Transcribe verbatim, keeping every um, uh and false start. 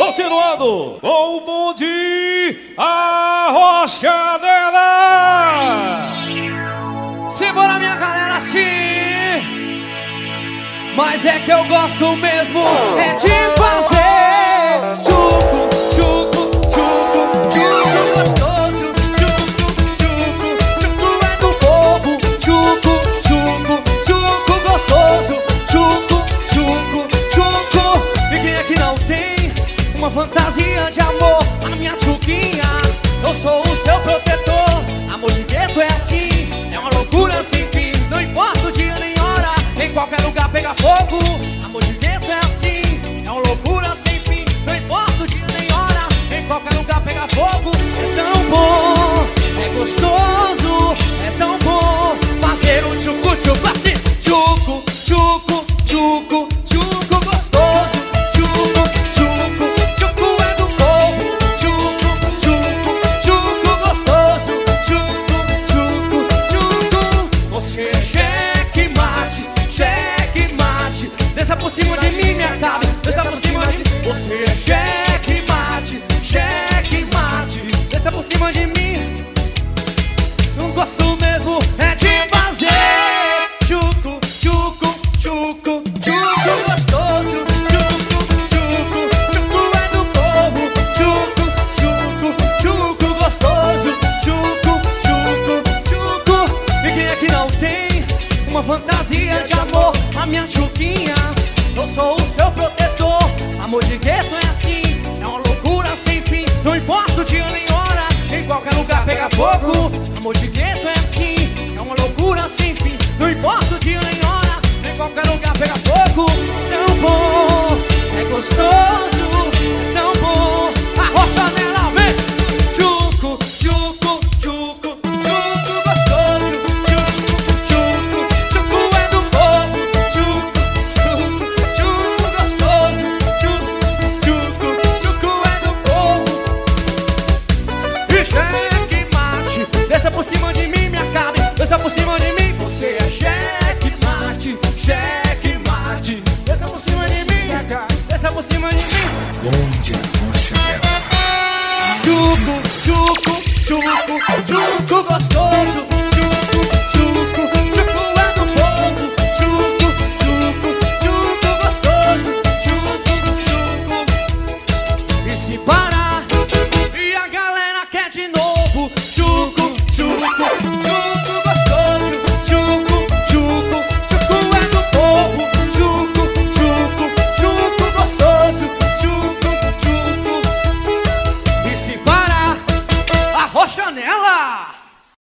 Continuando com o bonde Arrocha Nela. Simbora, minha galera, sim. Mas é que eu gosto mesmo é de fazer tchucu, tchucu, tchucu, tchucu gostoso. Tchucu, tchucu, tchucu é do povo. Tchucu, tchucu, tchucu gostoso. Tchucu, tchucu, tchucu. E quem é que não tem uma fantasia de amor? A minha tchuquinha, eu sou o seu protetor. Amor de gueto é assim, é uma loucura sem fim. Não importa o dia nem hora, em qualquer lugar pega fogo. Amor de gueto é assim, é uma loucura sem fim. Não importa o dia nem hora, em qualquer lugar pega fogo. É tão bom, é gostoso, é tão bom fazer um tchucu tchucu assim. Tchucu, tchucu, tchucu, tchucu gostoso. Tchucu, tchucu, tchucu é do povo. Tchucu, tchucu, tchucu gostoso. Tchucu, tchucu, tchucu. Você é checkmate, checkmate. Desça por cima de mim, me acabe. Desça por cima de mim. Você é checkmate, checkmate. Desça por cima de mim. Não gosto mesmo é de fazer tchucu, tchucu, tchucu, tchucu gostoso. Tchucu, tchucu, tchucu é do povo. Tchucu, tchucu, tchucu gostoso. Tchucu, tchucu, tchucu. E quem é que não tem uma fantasia de amor? A minha tchuquinha, eu sou o seu protetor. Amor de gueto é assim, é uma loucura sem fim. Não importa o dia nem hora, em qualquer lugar pega fogo. Amor de gueto é assim, é uma loucura sem fim. Não importa o dia nem hora, em qualquer lugar pega fogo. Tão bom, é gostoso, é tão bom. Arrocha nela, vem! Tchucu, tchucu, tchucu, tchucu gostoso. Tchucu, tchucu, tchucu é do povo. Tchucu, tchucu, tchucu gostoso. Tchucu, tchucu, tchucu é do povo. E checkmate, desça por cima de mim, me acabe. Desça por cima de mim. Você é checkmate, checkmate. Desça por cima de mim, me acabe. Desça por cima de mim. Bonde Arrocha Nela. Tchucu, tchucu, tchucu, tchucu gostoso.